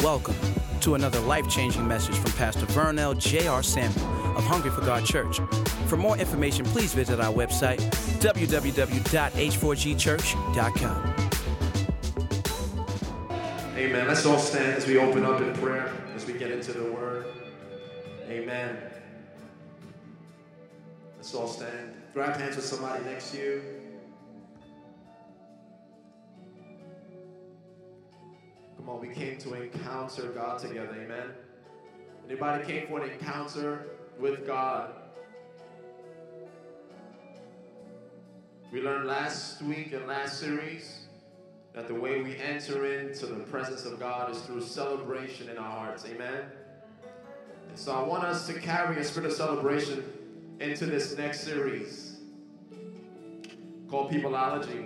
Welcome to another life-changing message from Pastor Vernell J.R. Samuel of Hungry for God Church. For more information, please visit our website, www.h4gchurch.com. Amen. Let's all stand as we open up in prayer, as we get into the Word. Amen. Let's all stand. Grab hands with somebody next to you. Come on, we came to encounter God together. Amen. Anybody came for an encounter with God? We learned last week and last series that the way we enter into the presence of God is through celebration in our hearts. Amen. And so I want us to carry a spirit of celebration into this next series called Peopleology.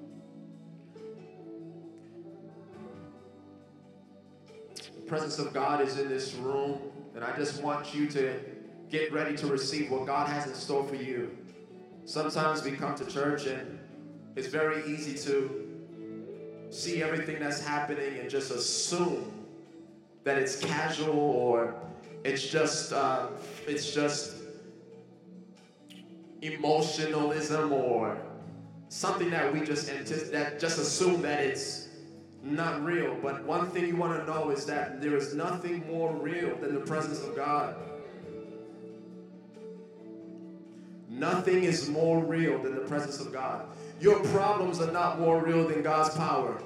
The presence of God is in this room, and I just want you to get ready to receive what God has in store for you. Sometimes we come to church and it's very easy to see everything that's happening and just assume that it's casual or it's just emotionalism or something that we just assume that it's not real. But one thing you want to know is that there is nothing more real than the presence of God. Nothing is more real than the presence of God. Your problems are not more real than God's power.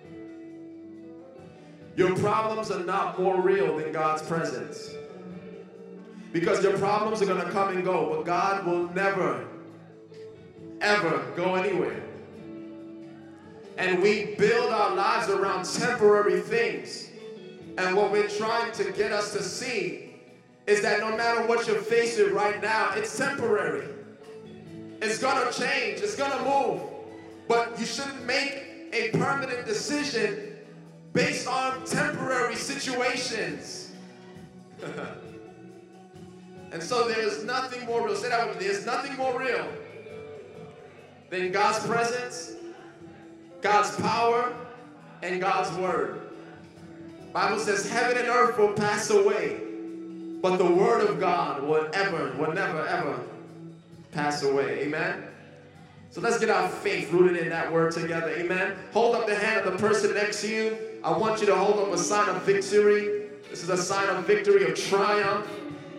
Your problems are not more real than God's presence. Because your problems are going to come and go, but God will never, ever go anywhere. And we build our lives around temporary things. And what we're trying to get us to see is that no matter what you're facing right now, it's temporary. It's going to change. It's going to move. But you shouldn't make a permanent decision based on temporary situations. And so there is nothing more real. Say that with me. There's nothing more real than God's presence, God's power, and God's word. The Bible says heaven and earth will pass away, but the word of God will never, ever pass away. Amen? So let's get our faith rooted in that word together. Amen? Hold up the hand of the person next to you. I want you to hold up a sign of victory. This is a sign of victory, of triumph.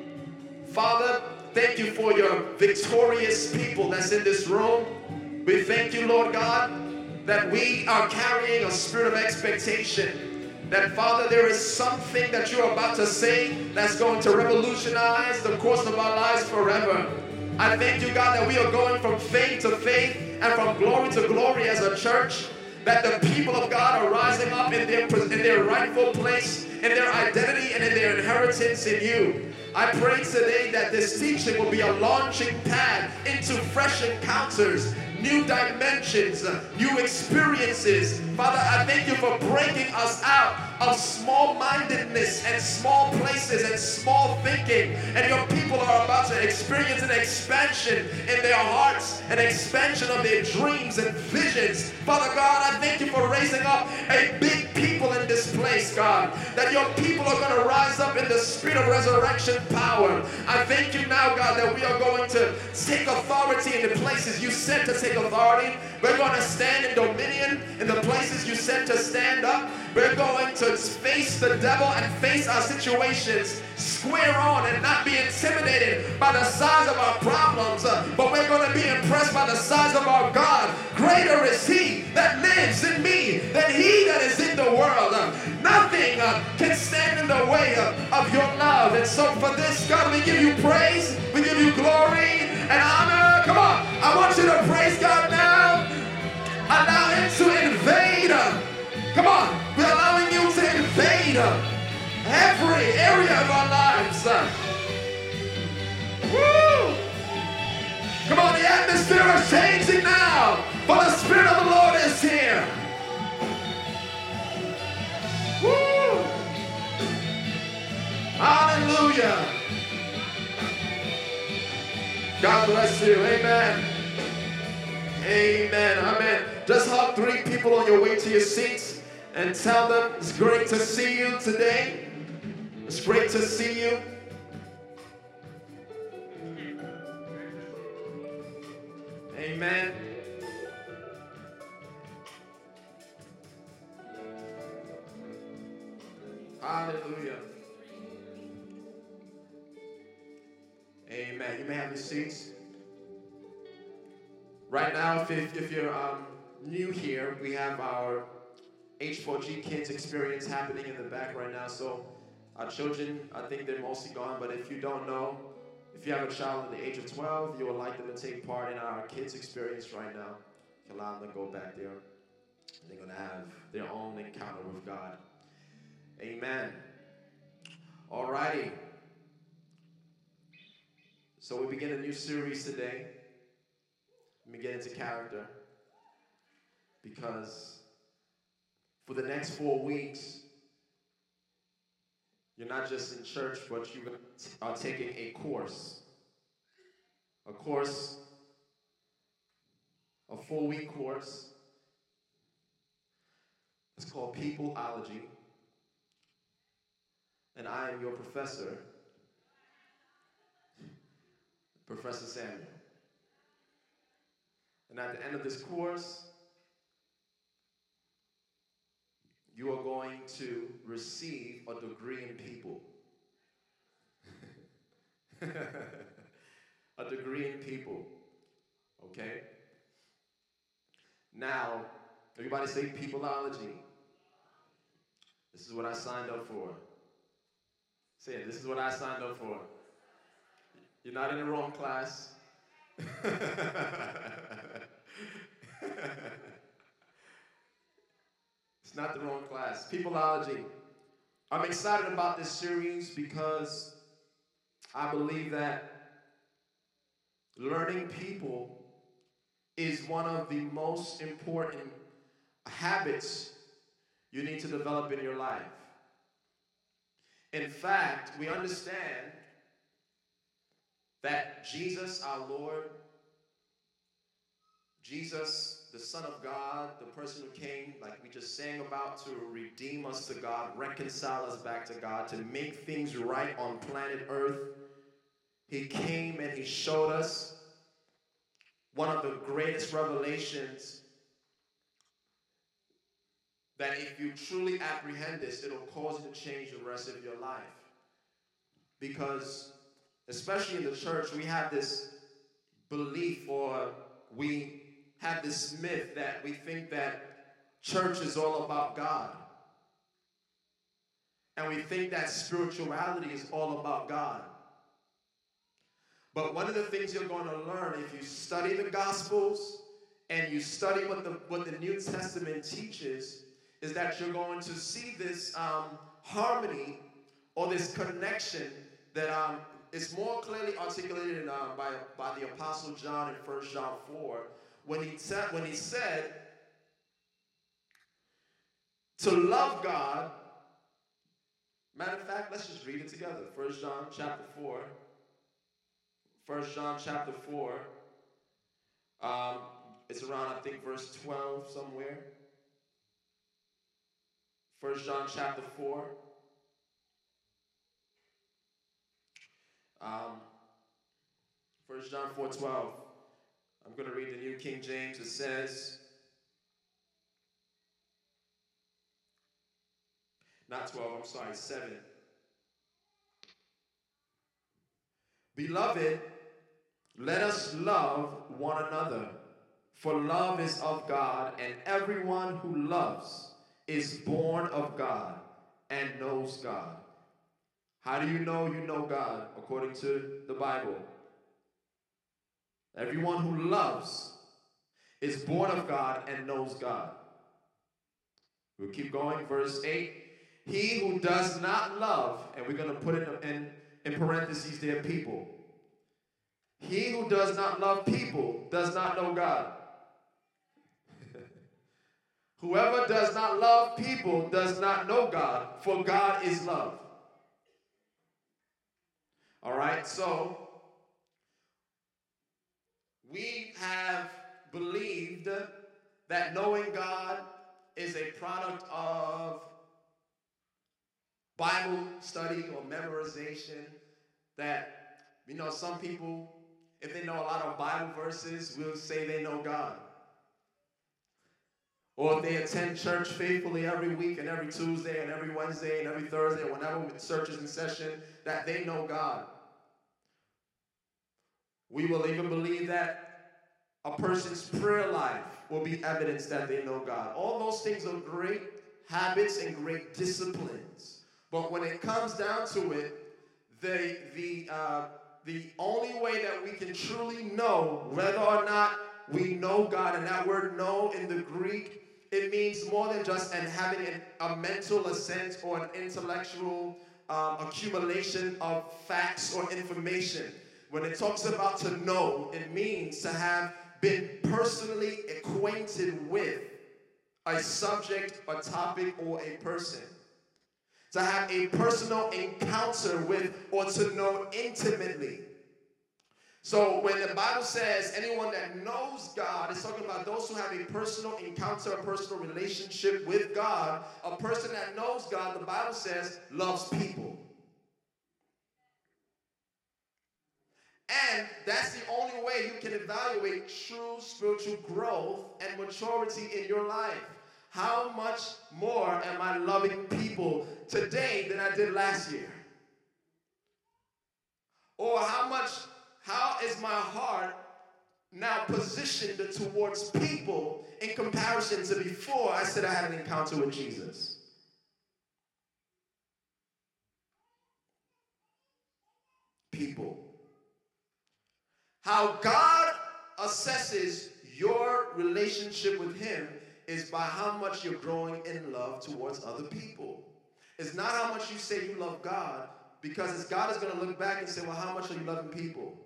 Father, thank you for your victorious people that's in this room. We thank you, Lord God, that we are carrying a spirit of expectation. That, Father, there is something that you're about to say that's going to revolutionize the course of our lives forever. I thank you, God, that we are going from faith to faith and from glory to glory as a church. That the people of God are rising up in their rightful place, in their identity, and in their inheritance in you. I pray today that this teaching will be a launching pad into fresh encounters, new dimensions, new experiences. Father, I thank you for breaking us out of small-mindedness and small places and small thinking. And your people are about to experience an expansion in their hearts, an expansion of their dreams and visions. Father God, I thank you for raising up a big people in this place, God. That your people are going to rise up in the spirit of resurrection power. I thank you now, God, that we are going to take authority in the places you sent to take authority. We're going to stand in dominion in the places you sent to stand up. We're going to face the devil and face our situations square on and not be intimidated by the size of our problems, but we're going to be impressed by the size of our God. Greater is he that lives in me than he that is in the world. Nothing can stand in the way of your love. And so for this, God, we give you praise, we give you glory and honor. Come on, I want you to praise God now. Allow him to invade. Come on, we're allowing you to invade every area of our lives. Woo! Come on, the atmosphere is changing now, for the Spirit of the Lord is here. Woo! Hallelujah. God bless you. Amen. Amen. Amen. Just hug 3 people on your way to your seats. And tell them it's great to see you today. It's great to see you. Amen. Hallelujah. Amen. You may have your seats. Right now, if you're new here, we have our H4G Kids experience happening in the back right now. So our children, I think they're mostly gone, but if you don't know, if you have a child at the age of 12, you would like them to take part in our kids experience right now, you can allow them to go back there. They're going to have their own encounter with God. Amen. All righty. So we begin a new series today. Let me get into character. Because for the next 4 weeks, you're not just in church, but you are taking a course. A 4-week course. It's called Peopleology. And I am your professor, Professor Samuel. And at the end of this course, you are going to receive a degree in people. A degree in people. Okay? Now, everybody say Peopleology. This is what I signed up for. Say it, this is what I signed up for. You're not in the wrong class. It's not the wrong class. Peopleology. I'm excited about this series because I believe that learning people is one of the most important habits you need to develop in your life. In fact, we understand that Jesus, our Lord, Jesus, the Son of God, the person who came, like we just sang about, to redeem us to God, reconcile us back to God, to make things right on planet Earth. He came and he showed us one of the greatest revelations that if you truly apprehend this, it'll cause you to change the rest of your life. Because, especially in the church, we have this belief, or we have this myth that we think that church is all about God. And we think that spirituality is all about God. But one of the things you're going to learn if you study the Gospels and you study what the New Testament teaches is that you're going to see this harmony or this connection that is more clearly articulated by the Apostle John in 1 John 4 when he said to love God. Matter of fact, let's just read it together. 1 John chapter 4. 1 John chapter 4. It's around, I think, verse 12 somewhere. 1 John chapter 4. 1 John 4:12. I'm going to read the New King James. It says, not 12, I'm sorry, 7. Beloved, let us love one another, for love is of God, and everyone who loves is born of God and knows God. How do you know God? According to the Bible. Everyone who loves is born of God and knows God. We'll keep going. Verse 8. He who does not love, and we're going to put it in parentheses there, people. He who does not love people does not know God. Whoever does not love people does not know God, for God is love. All right, so we have believed that knowing God is a product of Bible study or memorization that, some people, if they know a lot of Bible verses, will say they know God. Or if they attend church faithfully every week and every Tuesday and every Wednesday and every Thursday, or whenever church is in session, that they know God. We will even believe that a person's prayer life will be evidence that they know God. All those things are great habits and great disciplines. But when it comes down to it, the only way that we can truly know whether or not we know God, and that word know in the Greek, it means more than just having a mental assent or an intellectual accumulation of facts or information. When it talks about to know, it means to have been personally acquainted with a subject, a topic, or a person. To have a personal encounter with, or to know intimately. So when the Bible says anyone that knows God, it's talking about those who have a personal encounter, a personal relationship with God. A person that knows God, the Bible says, loves people. And that's the only way you can evaluate true spiritual growth and maturity in your life. How much more am I loving people today than I did last year? Or how is my heart now positioned towards people in comparison to before I said I had an encounter with Jesus? People. How God assesses your relationship with Him is by how much you're growing in love towards other people. It's not how much you say you love God, because God is going to look back and say, well, how much are you loving people?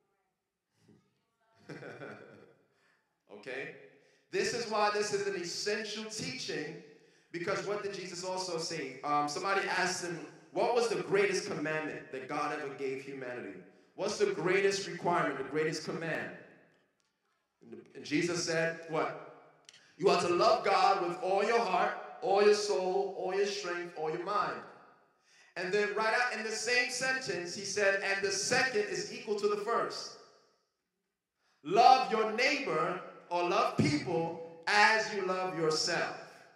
Okay? This is why this is an essential teaching, because what did Jesus also say? Somebody asked him, what was the greatest commandment that God ever gave humanity? What's the greatest requirement, the greatest command? And Jesus said, what? You are to love God with all your heart, all your soul, all your strength, all your mind. And then right out in the same sentence, he said, and the second is equal to the first. Love your neighbor, or love people as you love yourself.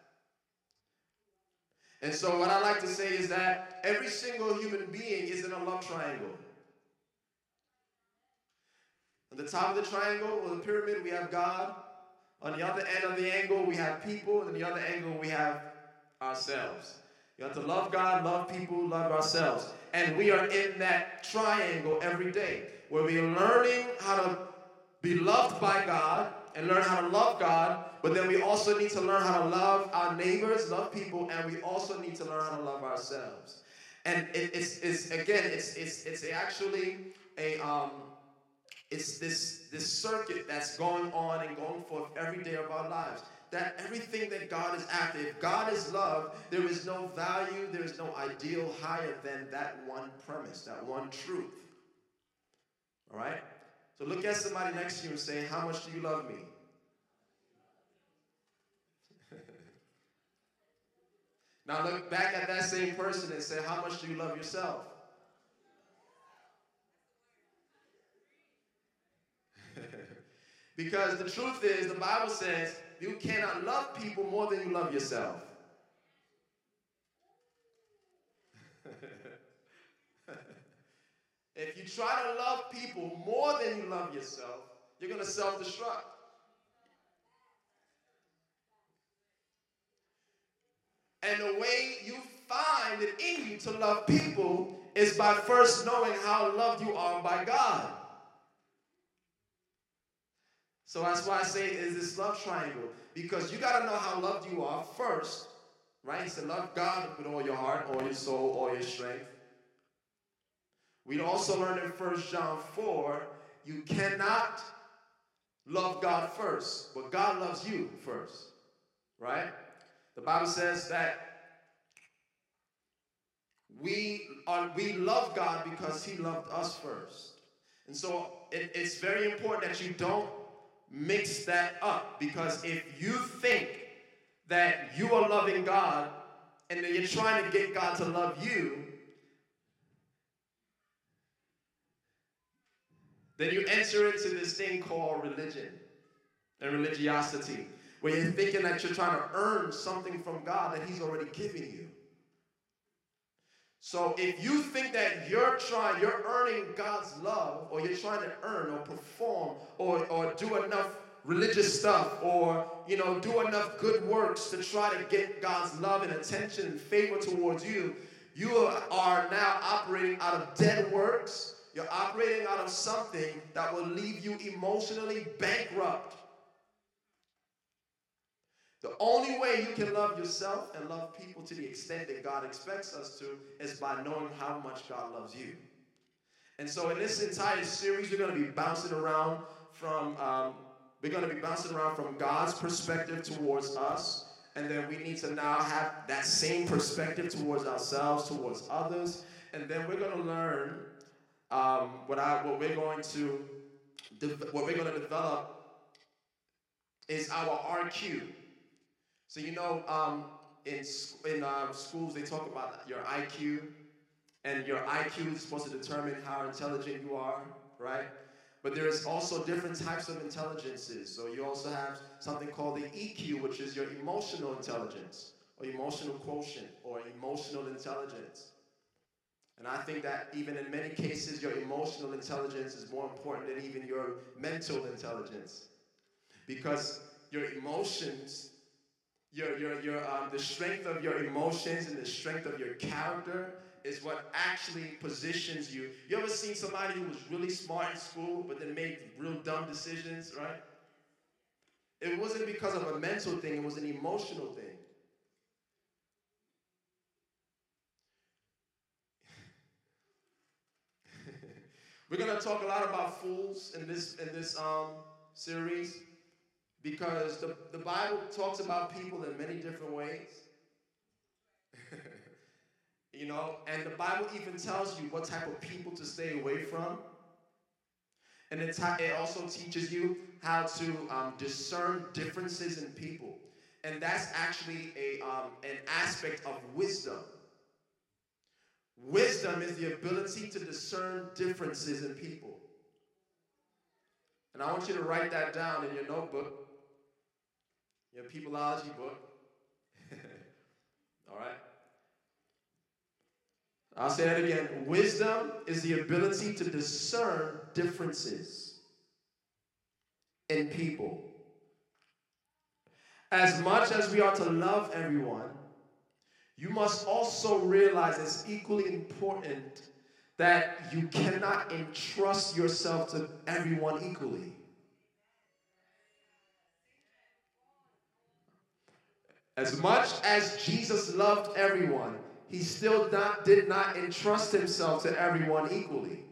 And so what I like to say is that every single human being is in a love triangle. On the top of the triangle, or the pyramid, we have God. On the other end of the angle, we have people. And on the other angle, we have ourselves. You have to love God, love people, love ourselves. And we are in that triangle every day, where we are learning how to be loved by God and learn how to love God, but then we also need to learn how to love our neighbors, love people, and we also need to learn how to love ourselves. And it's actually it's this circuit that's going on and going forth every day of our lives. That everything that God is after, if God is love, there is no value, there is no ideal higher than that one premise, that one truth. All right? So look at somebody next to you and say, how much do you love me? Now look back at that same person and say, how much do you love yourself? Because the truth is, the Bible says, you cannot love people more than you love yourself. If you try to love people more than you love yourself, you're going to self-destruct. And the way you find it in you to love people is by first knowing how loved you are by God. So that's why I say it is this love triangle. Because you got to know how loved you are first. Right? He said, love God with all your heart, all your soul, all your strength. We also learned in 1 John 4, you cannot love God first, but God loves you first. Right? The Bible says that we love God because He loved us first. And so it's very important that you don't mix that up, because if you think that you are loving God and that you're trying to get God to love you, then you enter into this thing called religion and religiosity, where you're thinking that you're trying to earn something from God that He's already given you. So if you think that you're earning God's love, or you're trying to earn or perform or do enough religious stuff, or do enough good works to try to get God's love and attention and favor towards you, you are now operating out of dead works. You're operating out of something that will leave you emotionally bankrupt. The only way you can love yourself and love people to the extent that God expects us to is by knowing how much God loves you. And so in this entire series, we're going to be bouncing around from God's perspective towards us, and then we need to now have that same perspective towards ourselves, towards others, and then we're going to learn what we're going to develop is our RQ. So in schools they talk about your IQ, and your IQ is supposed to determine how intelligent you are, right? But there is also different types of intelligences. So you also have something called the EQ, which is your emotional intelligence, or emotional quotient, or emotional intelligence. And I think that even in many cases, your emotional intelligence is more important than even your mental intelligence, because your emotions, the strength of your emotions and the strength of your character is what actually positions you. You ever seen somebody who was really smart in school but then made real dumb decisions, right? It wasn't because of a mental thing, it was an emotional thing. We're going to talk a lot about fools in this series, because the Bible talks about people in many different ways. And the Bible even tells you what type of people to stay away from. And it also teaches you how to discern differences in people. And that's actually an aspect of wisdom. Wisdom is the ability to discern differences in people. And I want you to write that down in your notebook, your peopleology book. All right? I'll say that again. Wisdom is the ability to discern differences in people. As much as we are to love everyone, you must also realize it's equally important that you cannot entrust yourself to everyone equally. As much as Jesus loved everyone, He still did not entrust Himself to everyone equally.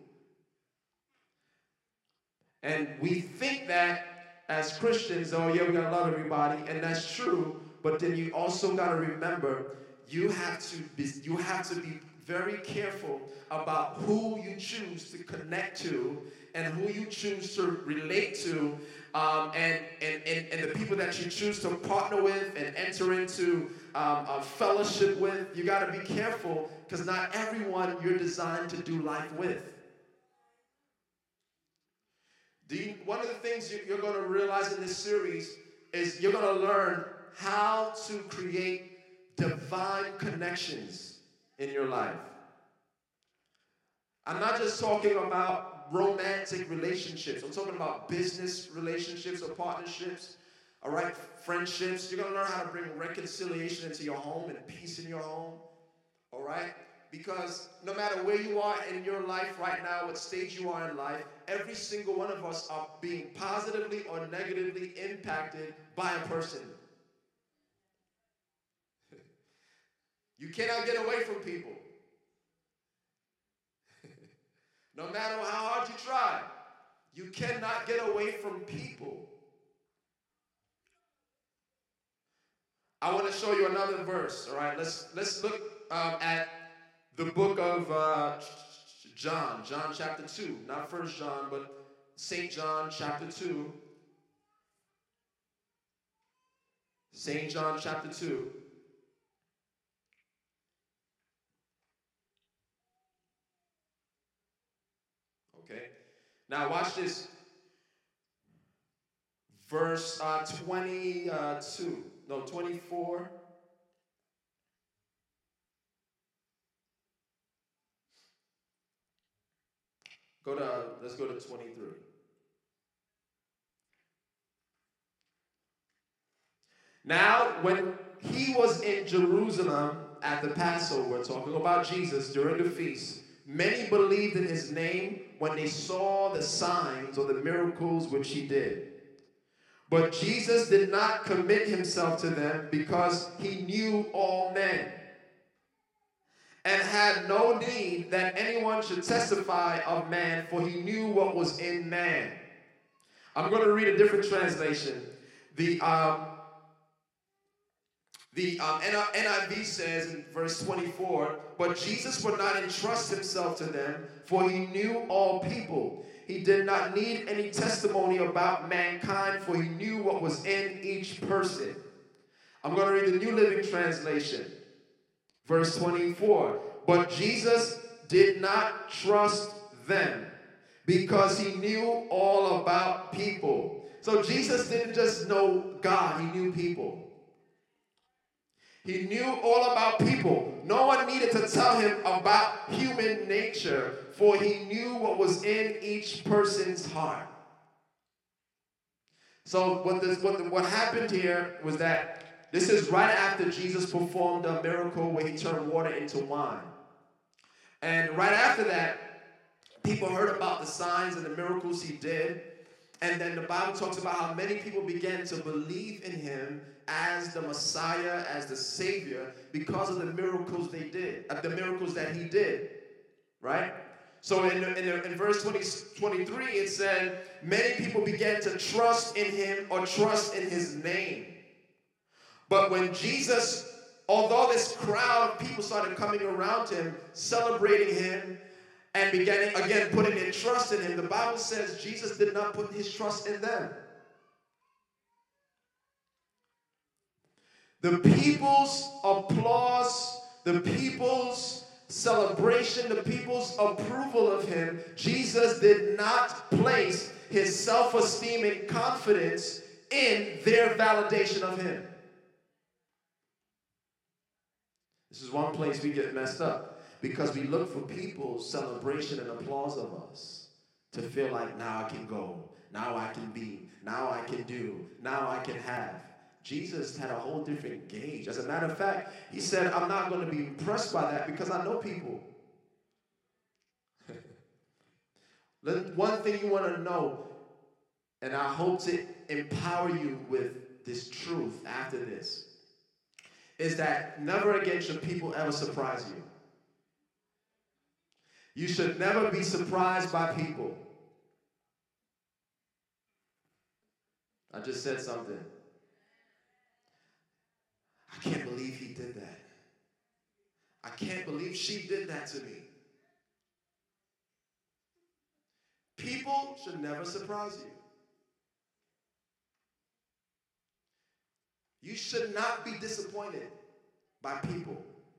And we think that as Christians, oh yeah, we gotta love everybody, and that's true, but then you also gotta remember, you have to be very careful about who you choose to connect to and who you choose to relate to, and the people that you choose to partner with and enter into a fellowship with. You got to be careful, because not everyone you're designed to do life with. One of the things you're going to realize in this series is you're going to learn how to create divine connections in your life. I'm not just talking about romantic relationships. I'm talking about business relationships or partnerships, all right, friendships. You're going to learn how to bring reconciliation into your home and peace in your home, all right? Because no matter where you are in your life right now, what stage you are in life, every single one of us are being positively or negatively impacted by a person. You cannot get away from people. No matter how hard you try, you cannot get away from people. I want to show you another verse, all right? Let's look at the book of John chapter 2. Not 1 John, but St. John chapter 2. St. John chapter 2. Okay. Now watch this. Verse 24. Let's go to 23. Now, when he was in Jerusalem at the Passover, talking about Jesus during the feast, many believed in his name when they saw the signs or the miracles which he did. But Jesus did not commit himself to them because he knew all men and had no need that anyone should testify of man, for he knew what was in man. I'm going to read a different translation. The NIV says in verse 24, but Jesus would not entrust himself to them, for he knew all people. He did not need any testimony about mankind, for he knew what was in each person. I'm going to read the New Living Translation. Verse 24, but Jesus did not trust them because he knew all about people. So Jesus didn't just know God, he knew people. He knew all about people. No one needed to tell him about human nature, for he knew what was in each person's heart. So what happened here was that this is right after Jesus performed a miracle where he turned water into wine. And right after that, people heard about the signs and the miracles he did. And then the Bible talks about how many people began to believe in him as the Messiah, as the Savior, because of the miracles they did, the miracles that he did, right? So in verse 23, it said, many people began to trust in him or trust in his name. But when Jesus, although this crowd of people started coming around him, celebrating him, and began again putting their trust in him, the Bible says Jesus did not put his trust in them. The people's applause, the people's celebration, the people's approval of him, Jesus did not place his self-esteem and confidence in their validation of him. This is one place we get messed up. Because we look for people's celebration and applause of us to feel like, now I can go, now I can be, now I can do, now I can have. Jesus had a whole different gauge. As a matter of fact, he said, I'm not going to be impressed by that because I know people. One thing you want to know, and I hope to empower you with this truth after this, is that never again should people ever surprise you. You should never be surprised by people. I just said something. I can't believe he did that. I can't believe she did that to me. People should never surprise you. You should not be disappointed by people.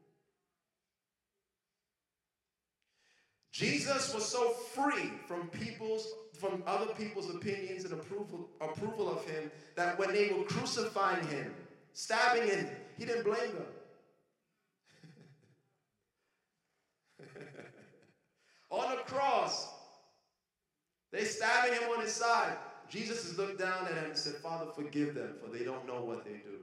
Jesus was so free from other people's opinions and approval of him that when they were crucifying him, stabbing him, he didn't blame them. On the cross, they stabbing him on his side. Jesus has looked down at him and said, Father, forgive them, for they don't know what they do.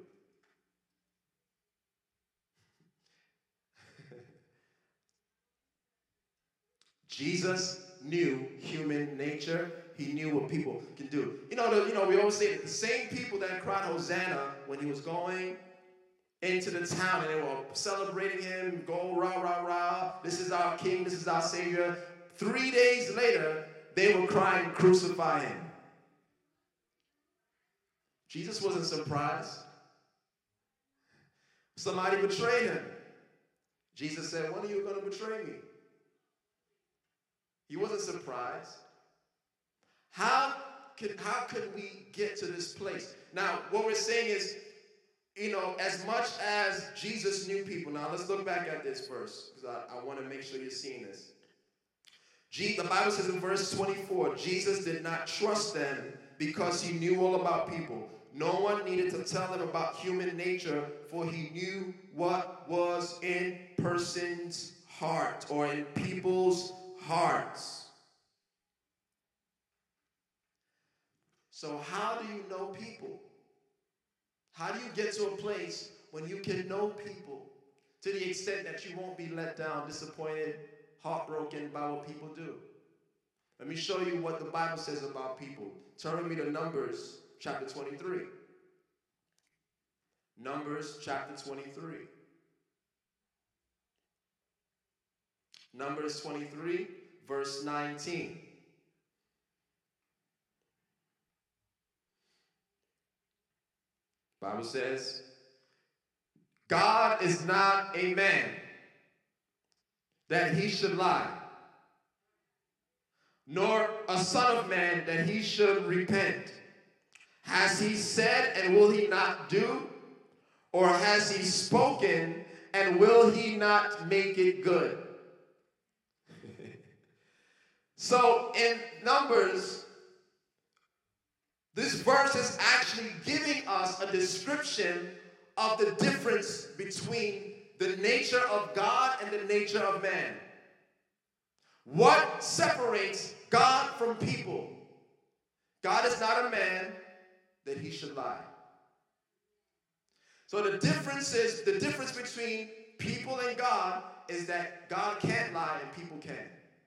Jesus knew human nature. He knew what people can do. We always say that the same people that cried Hosanna when he was going into the town and they were celebrating him, go rah, rah, rah, this is our king, this is our savior. 3 days later, they were crying, crucify him. Jesus wasn't surprised. Somebody betrayed him. Jesus said, when are you going to betray me? He wasn't surprised. How could we get to this place? Now, what we're saying is, as much as Jesus knew people. Now let's look back at this verse, because I want to make sure you're seeing this. The Bible says in verse 24, Jesus did not trust them because he knew all about people. No one needed to tell him about human nature, for he knew what was in person's heart, or in people's hearts. So how do you know people? How do you get to a place when you can know people to the extent that you won't be let down, disappointed, heartbroken by what people do? Let me show you what the Bible says about people. Turn with me to Numbers chapter 23. Numbers chapter 23. Numbers 23, verse 19. Bible says, God is not a man that he should lie, nor a son of man that he should repent. Has he said, and will he not do? Or has he spoken, and will he not make it good? So in Numbers, this verse is actually giving us a description of the difference between the nature of God and the nature of man. What separates God from people? God is not a man that he should lie. So the difference between people and God is that God can't lie and people can.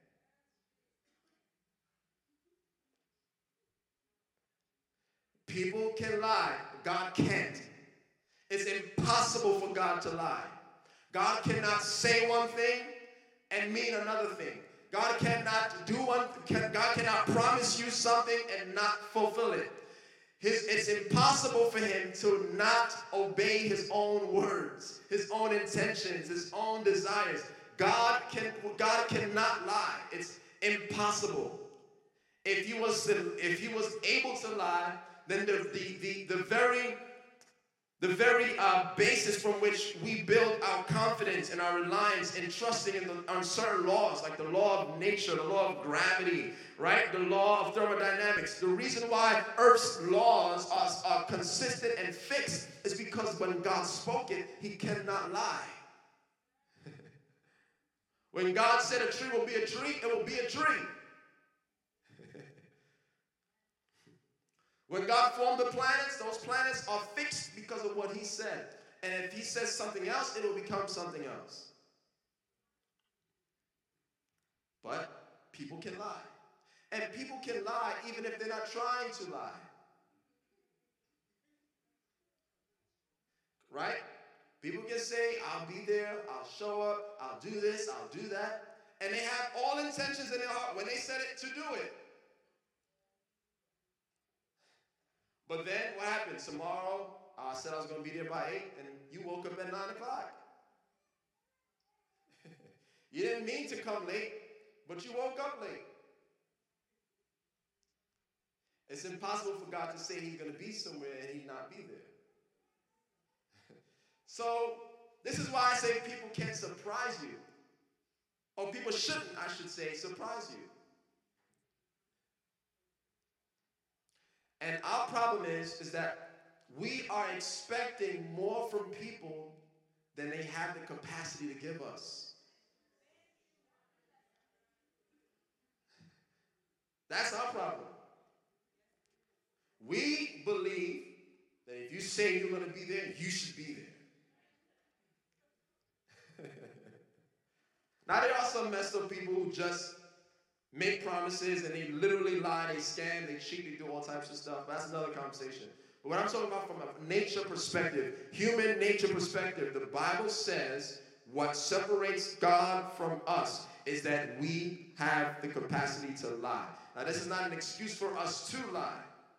People can lie, God can't. It's impossible for God to lie. God cannot say one thing and mean another thing. God cannot God cannot promise you something and not fulfill it. It's impossible for him to not obey his own words, his own intentions, his own desires. God cannot lie. It's impossible. If he was able to lie, then the very basis from which we build our confidence and our reliance and trusting on certain laws, like the law of nature, the law of gravity, right? The law of thermodynamics. The reason why Earth's laws are consistent and fixed is because when God spoke it, he cannot lie. When God said a tree will be a tree, it will be a tree. When God formed the planets, those planets are fixed because of what he said. And if he says something else, it will become something else. But people can lie. And people can lie even if they're not trying to lie. Right? People can say, I'll be there, I'll show up, I'll do this, I'll do that. And they have all intentions in their heart when they said it to do it. But then what happened? Tomorrow, I said I was going to be there by 8, and you woke up at 9 o'clock. You didn't mean to come late, but you woke up late. It's impossible for God to say he's going to be somewhere and he not be there. So this is why I say people can't surprise you. Or people shouldn't, I should say, surprise you. And our problem is that we are expecting more from people than they have the capacity to give us. That's our problem. We believe that if you say you're going to be there, you should be there. Now, there are some messed up people who just make promises and they literally lie, they scam, they cheat, they do all types of stuff. That's another conversation. But what I'm talking about from a nature perspective, human nature perspective, the Bible says what separates God from us is that we have the capacity to lie. Now, this is not an excuse for us to lie.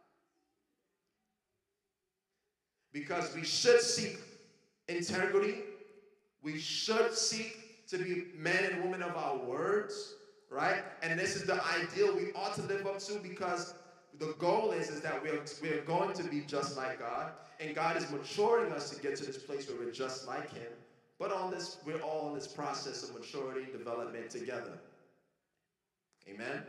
Because we should seek integrity. We should seek to be men and women of our words. Right? And this is the ideal we ought to live up to, because the goal is that we're going to be just like God, and God is maturing us to get to this place where we're just like Him. But we're all in this process of maturity and development together. Amen?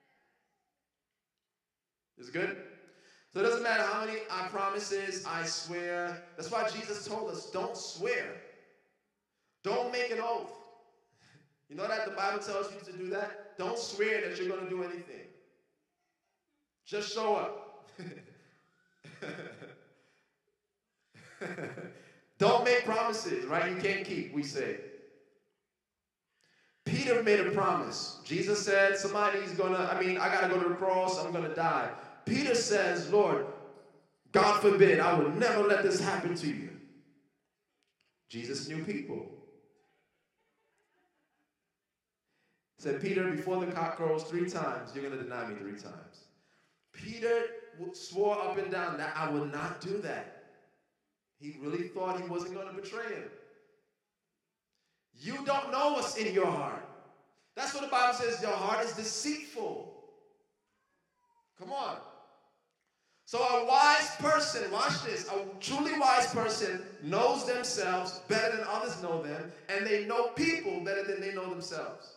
Is it good? So it doesn't matter how many I promises, I swear. That's why Jesus told us, don't swear. Don't make an oath. You know that the Bible tells you to do that? Don't swear that you're going to do anything. Just show up. Don't make promises, right? You can't keep, we say. Peter made a promise. Jesus said, I got to go to the cross, I'm going to die. Peter says, Lord, God forbid, I will never let this happen to you. Jesus knew people. He said, Peter, before the cock crows 3 times, you're going to deny me 3 times. Peter swore up and down that I would not do that. He really thought he wasn't going to betray him. You don't know what's in your heart. That's what the Bible says. Your heart is deceitful. Come on. So a wise person, watch this, a truly wise person knows themselves better than others know them, and they know people better than they know themselves.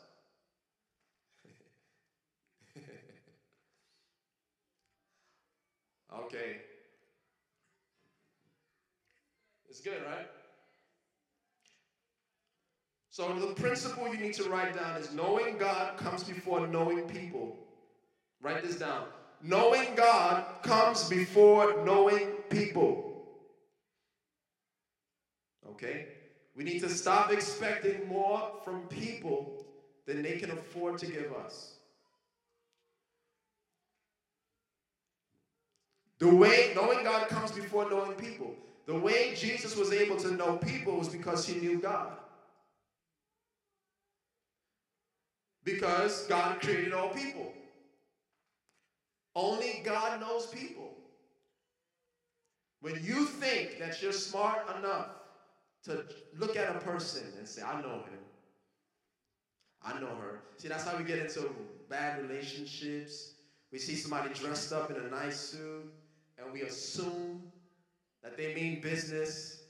Okay. It's good, right? So the principle you need to write down is knowing God comes before knowing people. Write this down. Knowing God comes before knowing people. Okay? We need to stop expecting more from people than they can afford to give us. Knowing God comes before knowing people. The way Jesus was able to know people was because he knew God. Because God created all people. Only God knows people. When you think that you're smart enough to look at a person and say, I know him, I know her. See, that's how we get into bad relationships. We see somebody dressed up in a nice suit, and we assume that they mean business.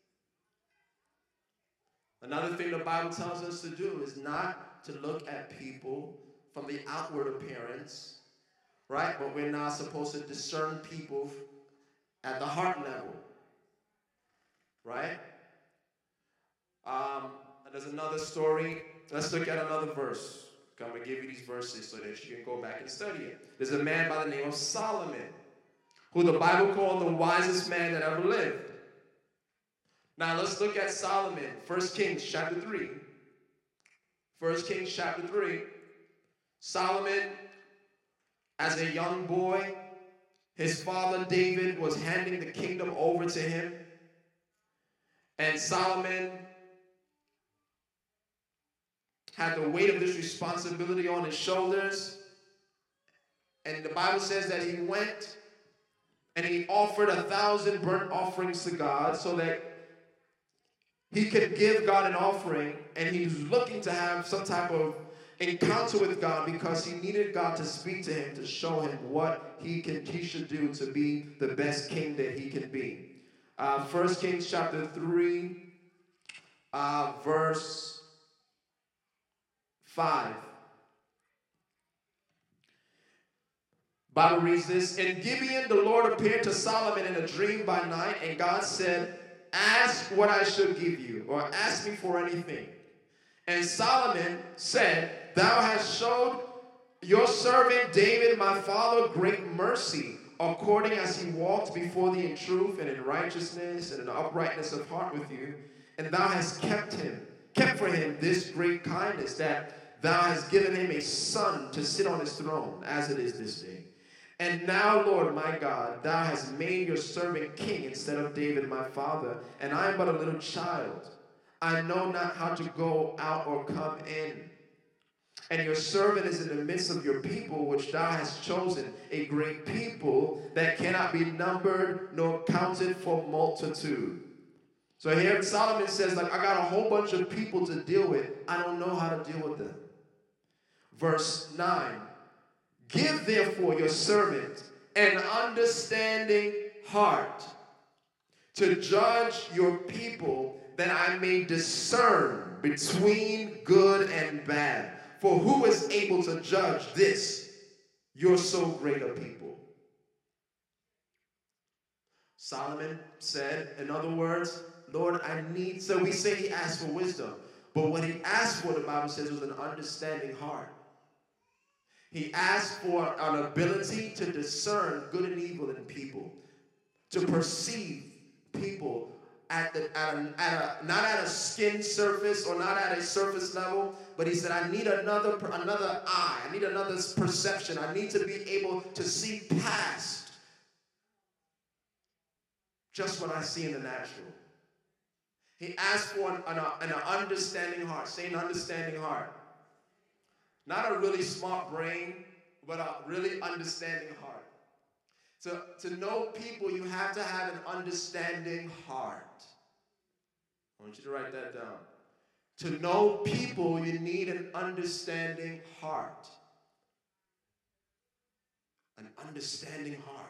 Another thing the Bible tells us to do is not to look at people from the outward appearance, right? But we're not supposed to discern people at the heart level, right? There's another story. Let's look at another verse. I'm going to give you these verses so that you can go back and study it. There's a man by the name of Solomon, who the Bible called the wisest man that ever lived. Now let's look at Solomon, 1 Kings chapter 3. 1 Kings chapter 3. Solomon, as a young boy, his father David was handing the kingdom over to him. And Solomon had the weight of this responsibility on his shoulders. And the Bible says that he went and he offered 1,000 burnt offerings to God so that he could give God an offering. And he was looking to have some type of encounter with God because he needed God to speak to him, to show him what he should do to be the best king that he can be. 1 Kings chapter 3, verse 5. Bible reads this: In Gibeon the Lord appeared to Solomon in a dream by night, and God said, ask what I should give you, or ask me for anything. And Solomon said, Thou hast showed your servant David my father great mercy, according as he walked before thee in truth and in righteousness and in uprightness of heart with you. And thou hast kept for him this great kindness, that thou hast given him a son to sit on his throne, as it is this day. And now, Lord my God, thou hast made your servant king instead of David my father, and I am but a little child. I know not how to go out or come in. And your servant is in the midst of your people, which thou hast chosen, a great people that cannot be numbered nor counted for multitude. So here Solomon says, I got a whole bunch of people to deal with. I don't know how to deal with them. Verse 9. Give therefore your servant an understanding heart to judge your people, that I may discern between good and bad. For who is able to judge this, your so great a people? Solomon said, in other words, Lord, I need, so we say he asked for wisdom. But what he asked for, the Bible says, was an understanding heart. He asked for an ability to discern good and evil in people, to perceive people not at a skin surface or not at a surface level, but he said, I need another eye, I need another perception. I need to be able to see past just what I see in the natural. He asked for an understanding heart. Say an understanding heart. Not a really smart brain, but a really understanding heart. To know people, you have to have an understanding heart. I want you to write that down. To know people, you need an understanding heart. An understanding heart.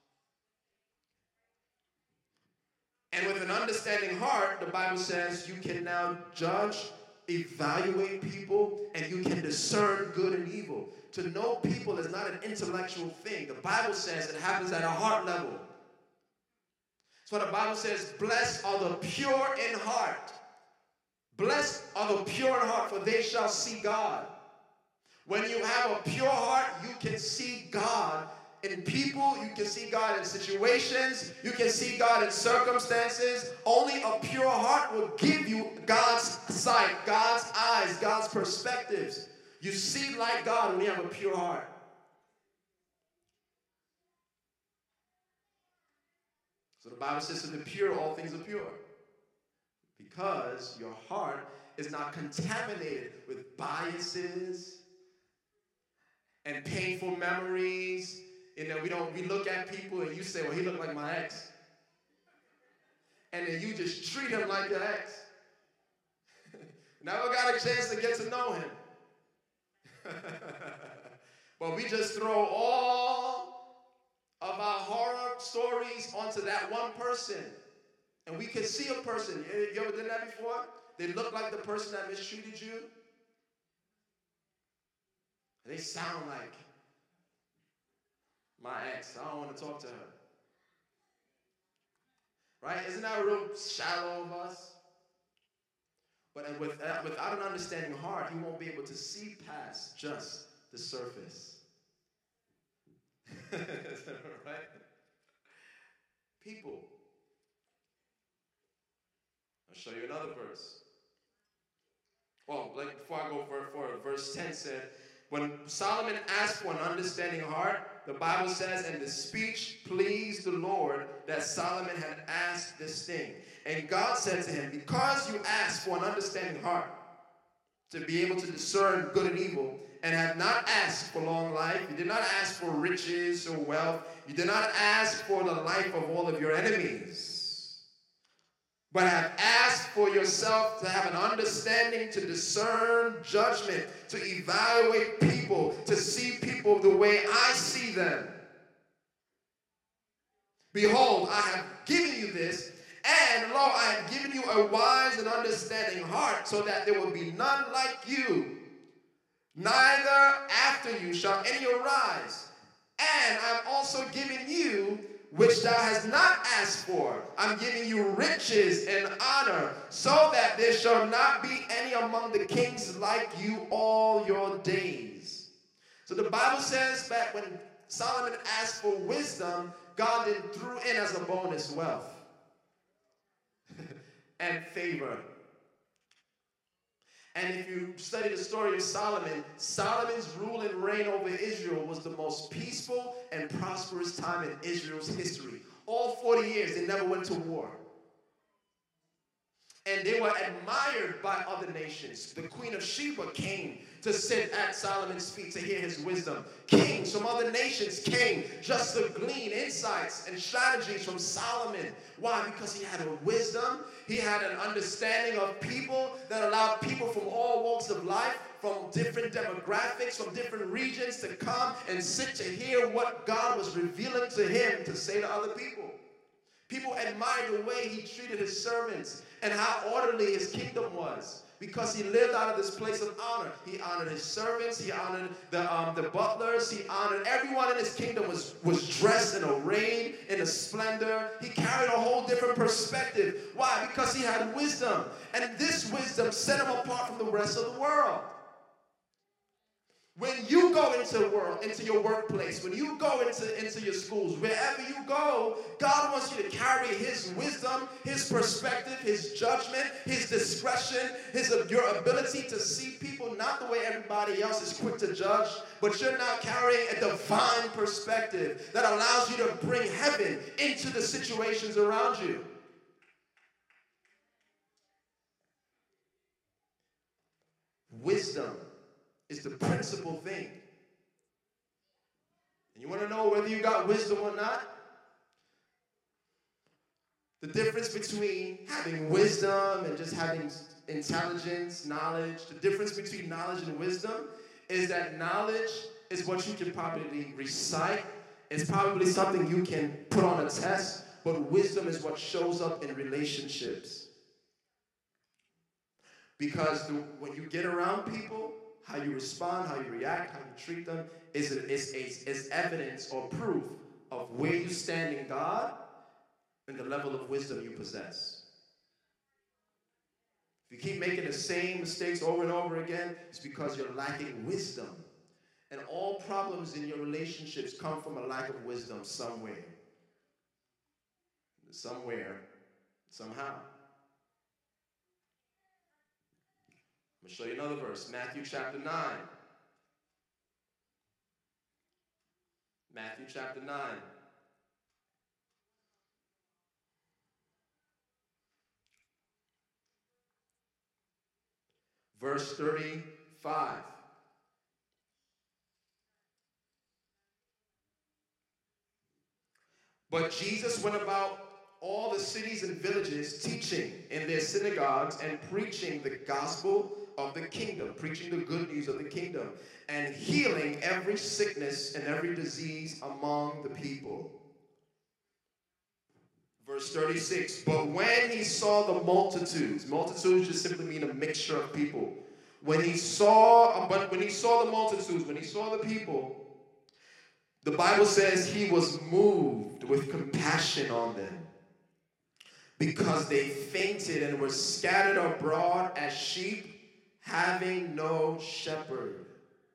And with an understanding heart, the Bible says you can now judge, evaluate people, and you can discern good and evil. To know people is not an intellectual thing. The Bible says it happens at a heart level. That's what the Bible says, blessed are the pure in heart. Blessed are the pure in heart, for they shall see God. When you have a pure heart, you can see God in people, you can see God in situations, you can see God in circumstances. Only a pure heart will give you God's sight, God's eyes, God's perspectives. You see like God when you have a pure heart. So the Bible says, in the pure, all things are pure. Because your heart is not contaminated with biases and painful memories. You know, we look at people and you say, well, he looked like my ex. And then you just treat him like your ex. Never got a chance to get to know him. But we just throw all of our horror stories onto that one person. And we can see a person. You ever done that before? They look like the person that mistreated you. They sound like my ex. I don't want to talk to her. Right? Isn't that real shallow of us? But without an understanding heart, you won't be able to see past just the surface. Right? People. I'll show you another verse. Well, like before I go for verse 10 said, when Solomon asked for an understanding heart, the Bible says, and the speech pleased the Lord that Solomon had asked this thing. And God said to him, because you asked for an understanding heart, to be able to discern good and evil, and have not asked for long life, you did not ask for riches or wealth, you did not ask for the life of all of your enemies, but have asked for yourself to have an understanding, to discern judgment, to evaluate people, to see people the way I see them. Behold, I have given you this, and lo, I have given you a wise and understanding heart, so that there will be none like you. Neither after you shall any arise. And I'm also giving you which thou hast not asked for. I'm giving you riches and honor, so that there shall not be any among the kings like you all your days. So the Bible says that when Solomon asked for wisdom, God then threw in as a bonus wealth and favor. And if you study the story of Solomon, Solomon's rule and reign over Israel was the most peaceful and prosperous time in Israel's history. All 40 years, they never went to war. And they were admired by other nations. The Queen of Sheba came to sit at Solomon's feet to hear his wisdom. Kings from other nations came just to glean insights and strategies from Solomon. Why? Because he had a wisdom. He had an understanding of people that allowed people from all walks of life, from different demographics, from different regions to come and sit to hear what God was revealing to him to say to other people. People admired the way he treated his servants and how orderly his kingdom was, because he lived out of this place of honor. He honored his servants. He honored the butlers. He honored everyone in his kingdom was dressed and arrayed in a splendor. He carried a whole different perspective. Why? Because he had wisdom. And this wisdom set him apart from the rest of the world. When you go into the world, into your workplace, when you go into your schools, wherever you go, God wants you to carry his wisdom, his perspective, his judgment, his discretion, your ability to see people not the way everybody else is quick to judge, but you're now carrying a divine perspective that allows you to bring heaven into the situations around you. Wisdom is the principal thing. And you want to know whether you got wisdom or not? The difference between having wisdom and just having intelligence, knowledge, the difference between knowledge and wisdom is that knowledge is what you can probably recite. It's probably something you can put on a test, but wisdom is what shows up in relationships. Because when you get around people, how you respond, how you react, how you treat them is evidence or proof of where you stand in God and the level of wisdom you possess. If you keep making the same mistakes over and over again, it's because you're lacking wisdom. And all problems in your relationships come from a lack of wisdom somewhere. Somewhere, somehow. I'm going to show you another verse, Matthew chapter 9. Matthew chapter 9. Verse 35. But Jesus went about all the cities and villages, teaching in their synagogues and preaching the gospel of the kingdom, preaching the good news of the kingdom, and healing every sickness and every disease among the people. Verse 36, but when he saw the multitudes just simply mean a mixture of people. When he saw the multitudes, when he saw the people, the Bible says he was moved with compassion on them, because they fainted and were scattered abroad as sheep having no shepherd.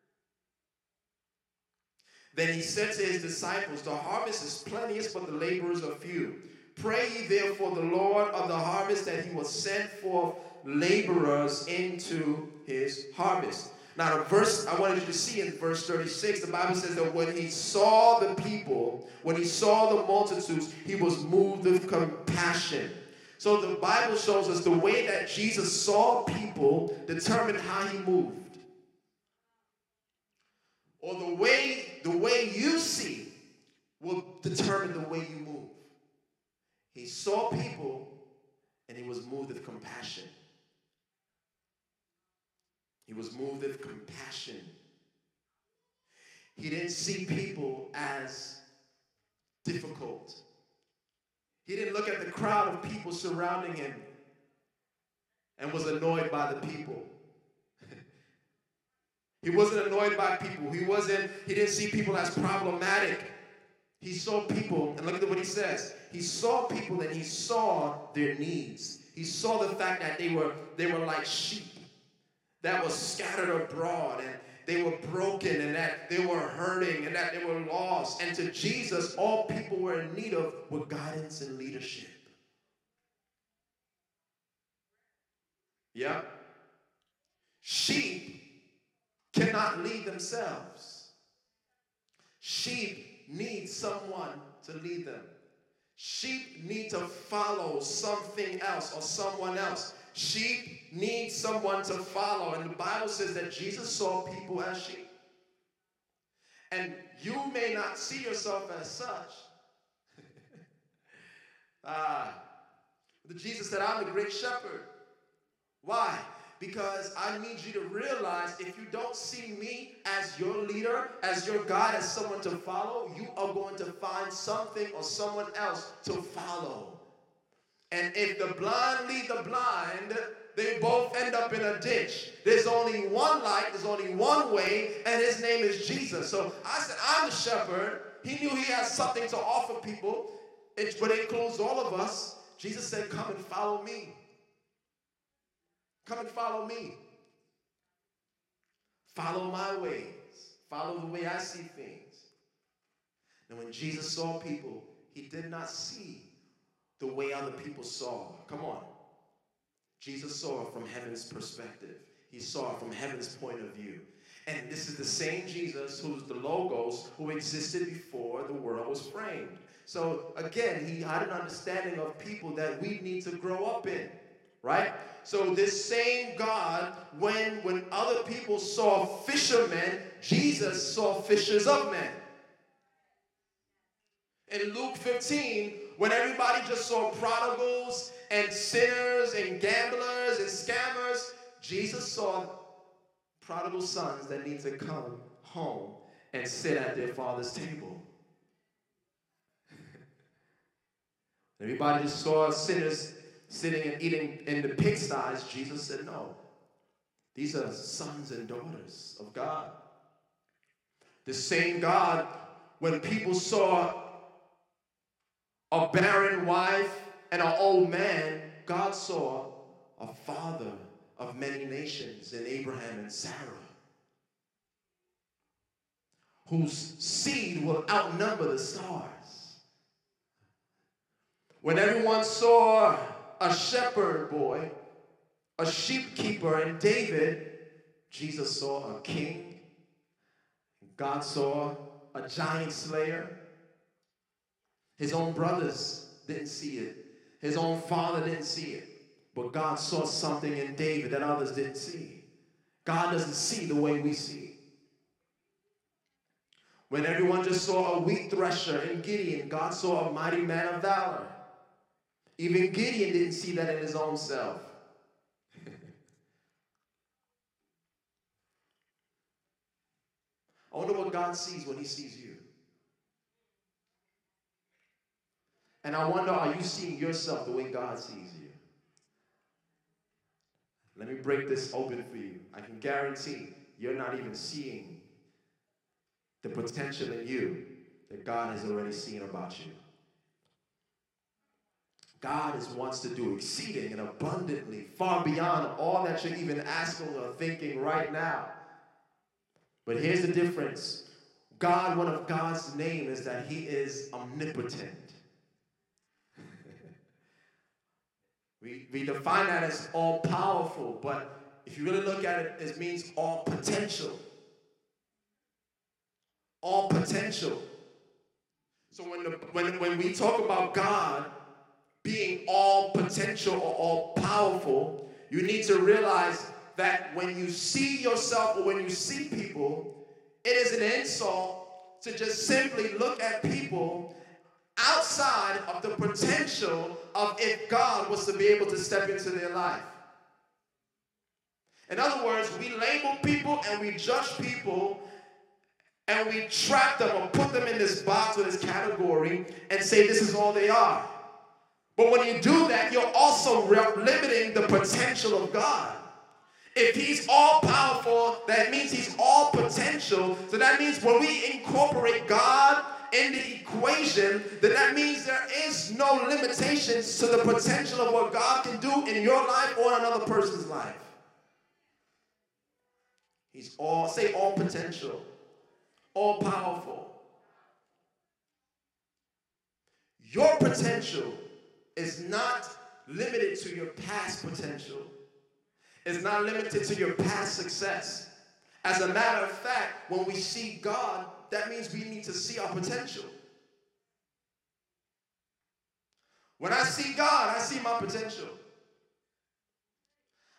Then he said to his disciples, the harvest is plenteous, but the laborers are few. Pray ye therefore the Lord of the harvest that he will send forth laborers into his harvest. Now the verse I wanted you to see in verse 36, the Bible says that when he saw the people, when he saw the multitudes, he was moved with compassion. So the Bible shows us the way that Jesus saw people determined how he moved. Or the way you see will determine the way you move. He saw people and he was moved with compassion. He was moved with compassion. He didn't see people as difficult. He didn't look at the crowd of people surrounding him and was annoyed by the people. He wasn't annoyed by people. He didn't see people as problematic. He saw people, and look at what he says. He saw people and he saw their needs. He saw the fact that they were like sheep that was scattered abroad, and they were broken, and that they were hurting, and that they were lost. And to Jesus, all people were in need of were guidance and leadership. Yeah? Sheep cannot lead themselves. Sheep need someone to lead them. Sheep need to follow something else or someone else. Sheep need someone to follow. And the Bible says that Jesus saw people as sheep. And you may not see yourself as such. Jesus said, I'm the great shepherd. Why? Because I need you to realize if you don't see me as your leader, as your guide, as someone to follow, you are going to find something or someone else to follow. And if the blind lead the blind, they both end up in a ditch. There's only one light, there's only one way, and his name is Jesus. So I said, I'm the shepherd. He knew he had something to offer people, but it includes all of us. Jesus said, come and follow me. Come and follow me. Follow my ways. Follow the way I see things. And when Jesus saw people, he did not see the way other people saw. Come on. Jesus saw it from heaven's perspective. He saw it from heaven's point of view. And this is the same Jesus who's the Logos who existed before the world was framed. So again, he had an understanding of people that we need to grow up in, right? So this same God, when other people saw fishermen, Jesus saw fishers of men. In Luke 15, when everybody just saw prodigals and sinners and gamblers and scammers, Jesus saw prodigal sons that need to come home and sit at their father's table. Everybody just saw sinners sitting and eating in the pigsties. Jesus said, no. These are sons and daughters of God. The same God, when people saw a barren wife and an old man, God saw a father of many nations in Abraham and Sarah, whose seed will outnumber the stars. When everyone saw a shepherd boy, a sheep keeper in David, Jesus saw a king. God saw a giant slayer. His own brothers didn't see it. His own father didn't see it. But God saw something in David that others didn't see. God doesn't see the way we see. When everyone just saw a wheat thresher in Gideon, God saw a mighty man of valor. Even Gideon didn't see that in his own self. I wonder what God sees when he sees you. And I wonder, are you seeing yourself the way God sees you? Let me break this open for you. I can guarantee you're not even seeing the potential in you that God has already seen about you. God wants to do exceeding and abundantly, far beyond all that you're even asking or thinking right now. But here's the difference. God, one of God's name is that he is omnipotent. We define that as all-powerful, but if you really look at it, it means all potential. All potential. So when we talk about God being all potential or all powerful, you need to realize that when you see yourself or when you see people, it is an insult to just simply look at people outside of the potential of if God was to be able to step into their life. In other words, we label people and we judge people and we trap them or put them in this box or this category and say this is all they are. But when you do that, you're also limiting the potential of God. If he's all powerful, that means he's all potential. So that means when we incorporate God in the equation, then that means there is no limitations to the potential of what God can do in your life or in another person's life. He's all potential, all powerful. Your potential is not limited to your past potential. It's not limited to your past success. As a matter of fact, when we see God, that means we need to see our potential. When I see God, I see my potential.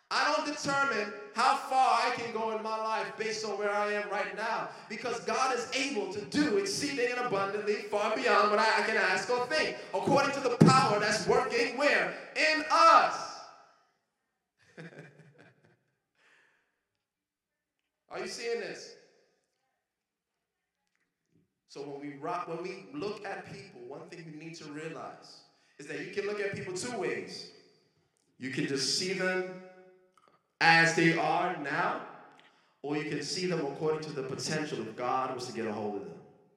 I don't determine how far I can go in my life based on where I am right now, because God is able to do exceeding and abundantly far beyond what I can ask or think, according to the power that's working where? In us. Are you seeing this? So when we look at people, one thing you need to realize is that you can look at people two ways. You can just see them as they are now, or you can see them according to the potential if God was to get a hold of them.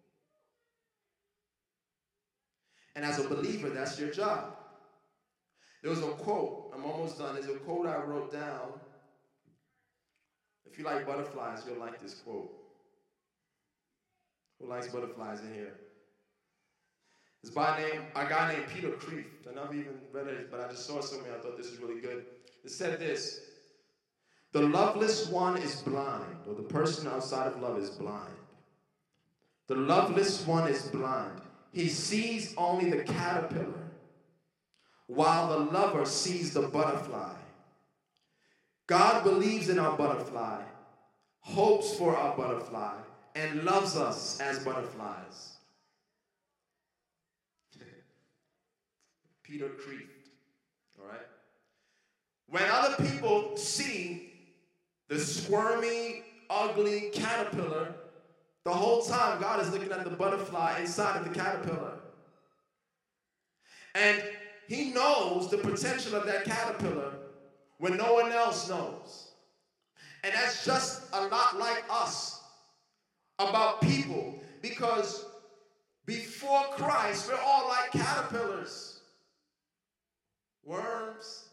And as a believer, that's your job. There was a quote, I'm almost done. There's a quote I wrote down. If you like butterflies, you'll like this quote. Who likes butterflies in here? It's by a guy named Peter Kreeft. I never even read it, but I just saw it somewhere. I thought this was really good. It said this: the loveless one is blind, or the person outside of love is blind. The loveless one is blind. He sees only the caterpillar, while the lover sees the butterfly. God believes in our butterfly, hopes for our butterfly, and loves us as butterflies. Peter Kreeft, all right? When other people see the squirmy, ugly caterpillar, the whole time God is looking at the butterfly inside of the caterpillar. And he knows the potential of that caterpillar when no one else knows. And that's just a lot like us about people, because before Christ, we're all like caterpillars. Worms,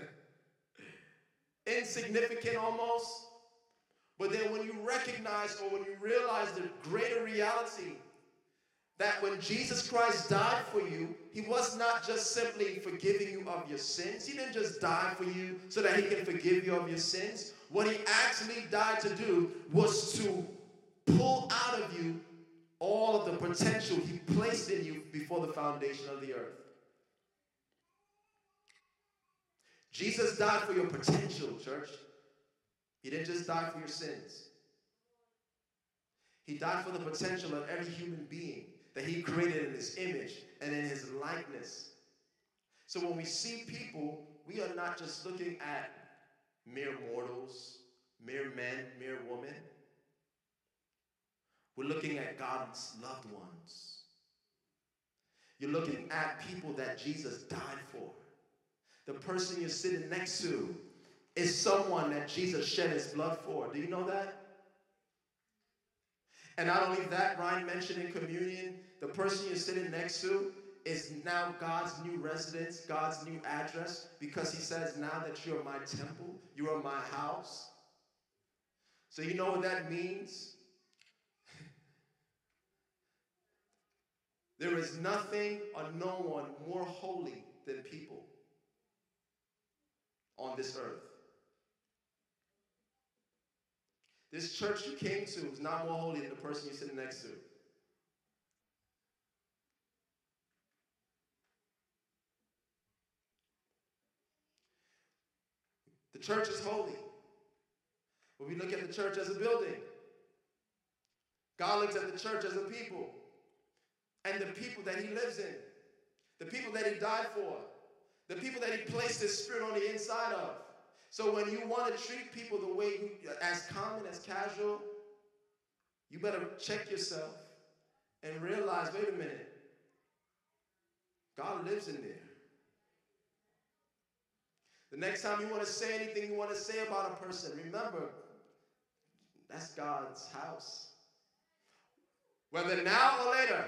insignificant almost. But then when you recognize, or when you realize the greater reality that when Jesus Christ died for you, he was not just simply forgiving you of your sins. He didn't just die for you so that he can forgive you of your sins. What he actually died to do was to pull out of you all of the potential he placed in you before the foundation of the earth. Jesus died for your potential, church. He didn't just die for your sins. He died for the potential of every human being that he created in his image and in his likeness. So when we see people, we are not just looking at mere mortals, mere men, mere women. We're looking at God's loved ones. You're looking at people that Jesus died for. The person you're sitting next to is someone that Jesus shed his blood for. Do you know that? And not only that, Ryan mentioned in communion, the person you're sitting next to is now God's new residence, God's new address, because he says, now that you're my temple, you are my house. So you know what that means? There is nothing or no one more holy than people on this earth. This church you came to is not more holy than the person you're sitting next to. The church is holy. But we look at the church as a building. God looks at the church as a people. And the people that he lives in. The people that he died for. The people that he placed his spirit on the inside of. So when you want to treat people the way as common, as casual, you better check yourself and realize, wait a minute, God lives in there. The next time you want to say anything you want to say about a person, remember, that's God's house. Whether now or later,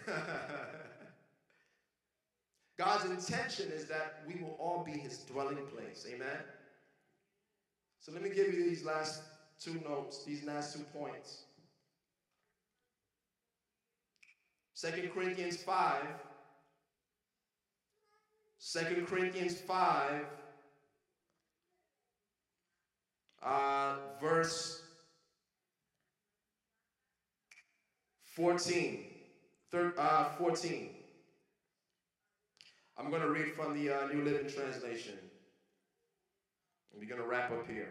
God's intention is that we will all be his dwelling place. Amen? So let me give you these last two notes, these last 2 points. 2 Corinthians 5. 2 Corinthians 5, verse 14. 14. I'm going to read from the New Living Translation. We're going to wrap up here.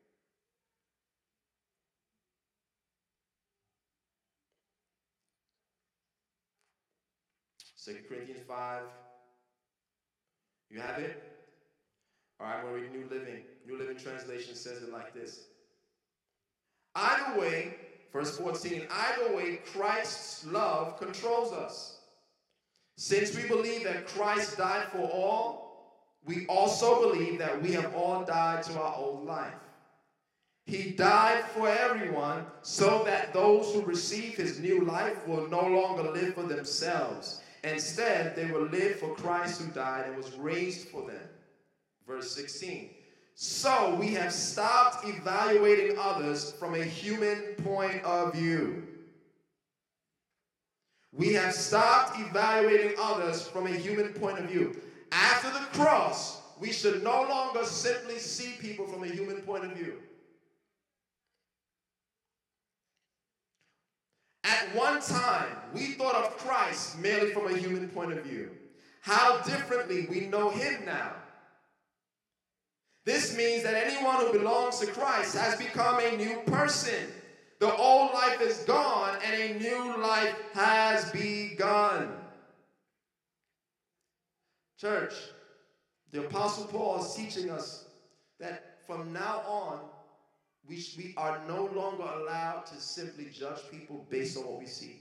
2 Corinthians 5. You have it? All right, I'm going to read New Living. New Living Translation says it like this. Either way, verse 14, either way, Christ's love controls us. Since we believe that Christ died for all, we also believe that we have all died to our old life. He died for everyone so that those who receive his new life will no longer live for themselves. Instead, they will live for Christ who died and was raised for them. Verse 16. So we have stopped evaluating others from a human point of view. We have stopped evaluating others from a human point of view. After the cross, we should no longer simply see people from a human point of view. At one time, we thought of Christ merely from a human point of view. How differently we know him now. This means that anyone who belongs to Christ has become a new person. The old life is gone and a new life has begun. Church, the Apostle Paul is teaching us that from now on, we are no longer allowed to simply judge people based on what we see.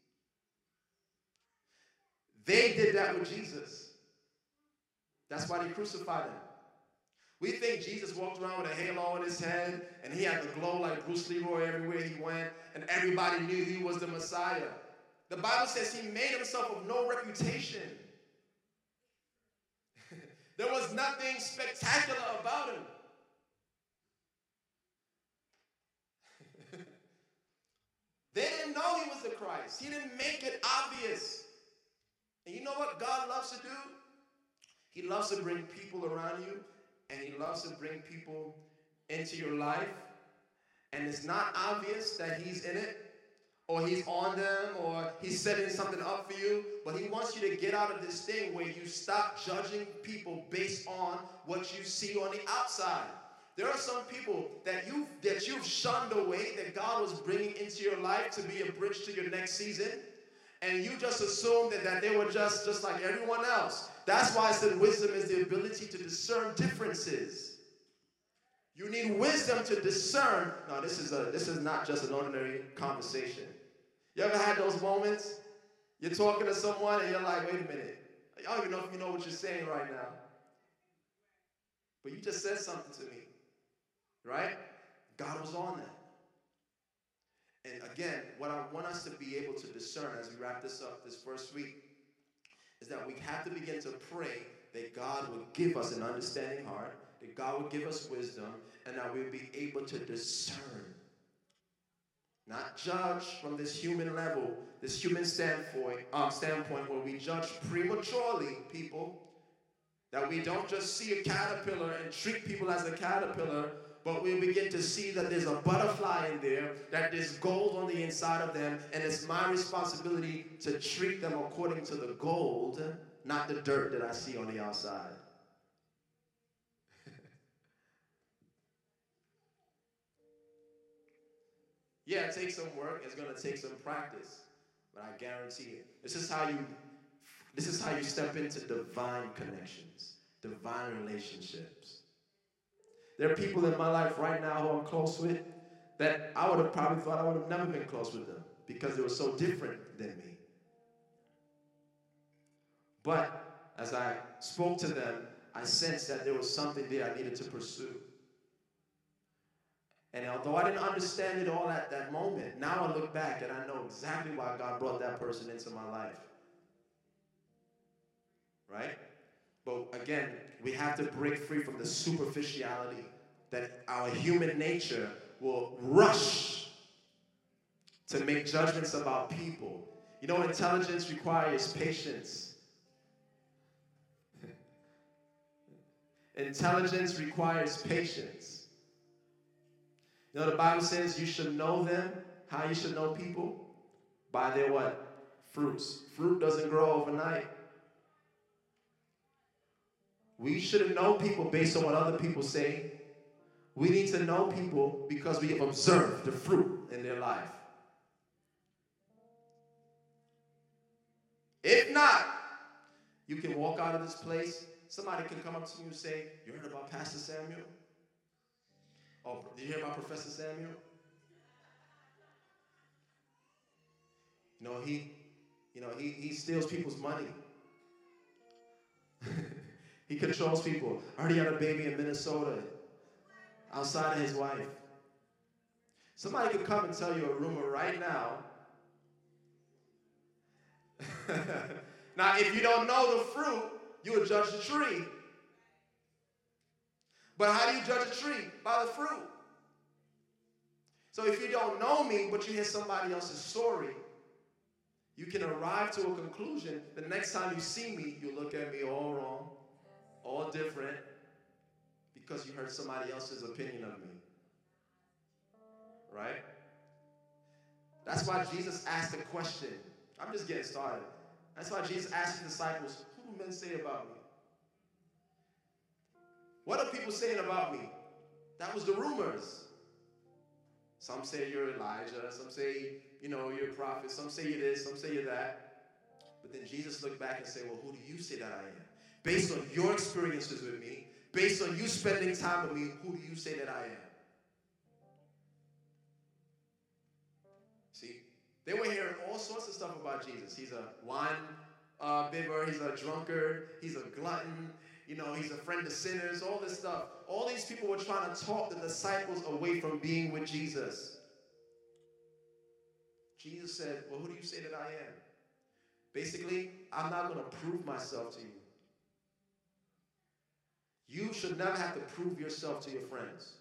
They did that with Jesus. That's why they crucified him. We think Jesus walked around with a halo on his head and he had the glow like Bruce Leroy everywhere he went and everybody knew he was the Messiah. The Bible says he made himself of no reputation. There was nothing spectacular about him. They didn't know he was the Christ. He didn't make it obvious. And you know what God loves to do? He loves to bring people around you, and he loves to bring people into your life. And it's not obvious that he's in it, or he's on them, or he's setting something up for you. But he wants you to get out of this thing where you stop judging people based on what you see on the outside. There are some people that you've shunned away that God was bringing into your life to be a bridge to your next season. And you just assumed that they were just like everyone else. That's why I said wisdom is the ability to discern differences. You need wisdom to discern. No, this is not just an ordinary conversation. You ever had those moments? You're talking to someone and you're like, wait a minute. I don't even know if you know what you're saying right now. But you just said something to me. Right? God was on that. And again, what I want us to be able to discern as we wrap this up this first week is that we have to begin to pray that God would give us an understanding heart, that God would give us wisdom, and that we'll be able to discern. Not judge from this human level, this human standpoint where we judge prematurely people, that we don't just see a caterpillar and treat people as a caterpillar, but we begin to see that there's a butterfly in there, that there's gold on the inside of them, and it's my responsibility to treat them according to the gold, not the dirt that I see on the outside. Yeah, it takes some work. It's going to take some practice, but I guarantee it. This is how you step into divine connections, divine relationships. There are people in my life right now who I'm close with that I would have probably thought I would have never been close with them because they were so different than me. But as I spoke to them, I sensed that there was something there I needed to pursue. And although I didn't understand it all at that moment, now I look back and I know exactly why God brought that person into my life. Right? But again, we have to break free from the superficiality that our human nature will rush to make judgments about people. You know, intelligence requires patience. Intelligence requires patience. You know, the Bible says you should know them. How you should know people? By their what? Fruits. Fruit doesn't grow overnight. We shouldn't know people based on what other people say. We need to know people because we have observed the fruit in their life. If not, you can walk out of this place. Somebody can come up to you and say, "You heard about Pastor Samuel? Oh, did you hear about Professor Samuel? He steals people's money. He controls people. I heard he had a baby in Minnesota outside of his wife." Somebody could come and tell you a rumor right now. Now, if you don't know the fruit, you will judge the tree. But how do you judge a tree? By the fruit. So if you don't know me, but you hear somebody else's story, you can arrive to a conclusion. The next time you see me, you look at me all wrong, all different, because you heard somebody else's opinion of me. Right? That's why Jesus asked the question. I'm just getting started. That's why Jesus asked his disciples, "Who do men say about me?" What are people saying about me? That was the rumors. Some say you're Elijah. Some say, you're a prophet. Some say you're this. Some say you're that. But then Jesus looked back and said, "Well, who do you say that I am? Based on your experiences with me, based on you spending time with me, who do you say that I am?" See, they were hearing all sorts of stuff about Jesus. He's a wine bibber. He's a drunkard. He's a glutton. He's a friend of sinners, all this stuff. All these people were trying to talk the disciples away from being with Jesus. Jesus said, "Well, who do you say that I am?" Basically, I'm not going to prove myself to you. You should never have to prove yourself to your friends.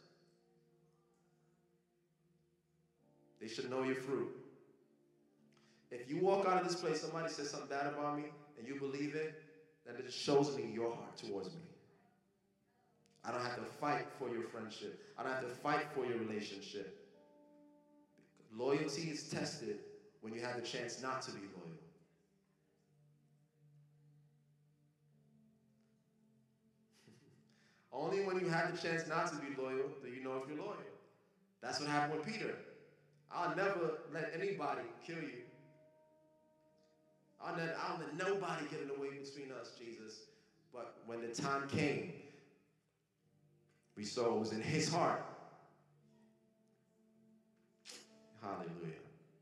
They should know your fruit. If you walk out of this place, somebody says something bad about me, and you believe it, then it shows me your heart towards me. I don't have to fight for your friendship. I don't have to fight for your relationship. Loyalty is tested when you have the chance not to be loyal. Only when you have the chance not to be loyal do you know if you're loyal. That's what happened with Peter. "I'll never let anybody kill you. I'll let nobody get in the way between us, Jesus." But when the time came, we saw it was in his heart. Hallelujah.